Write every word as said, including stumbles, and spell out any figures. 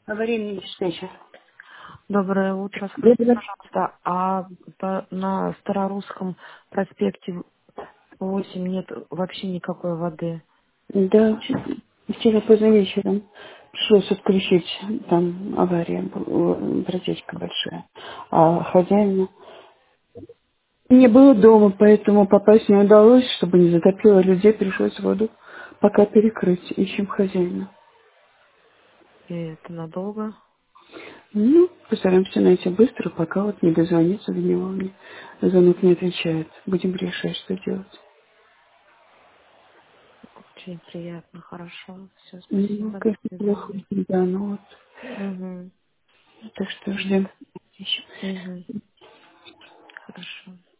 Аварийный диспетчер. Доброе утро. Я Скажите, была- пожалуйста, а по- на Старорусском проспекте восемь нет вообще никакой воды? Да, вчера поздно вечером пришлось отключить, там авария, была, протечка большая. А хозяина не было дома, поэтому попасть не удалось, чтобы не затопило людей, пришлось воду пока перекрыть. Ищем хозяина. И это надолго? Ну, постараемся найти быстро, пока вот не дозвониться до него. Мне звонок не отвечает. Будем решать, что делать. Очень приятно, хорошо. Все, Ну, спасибо, до конечно, плохо. свидания. Да, ну вот. Угу. Так что ждем. Угу. Хорошо.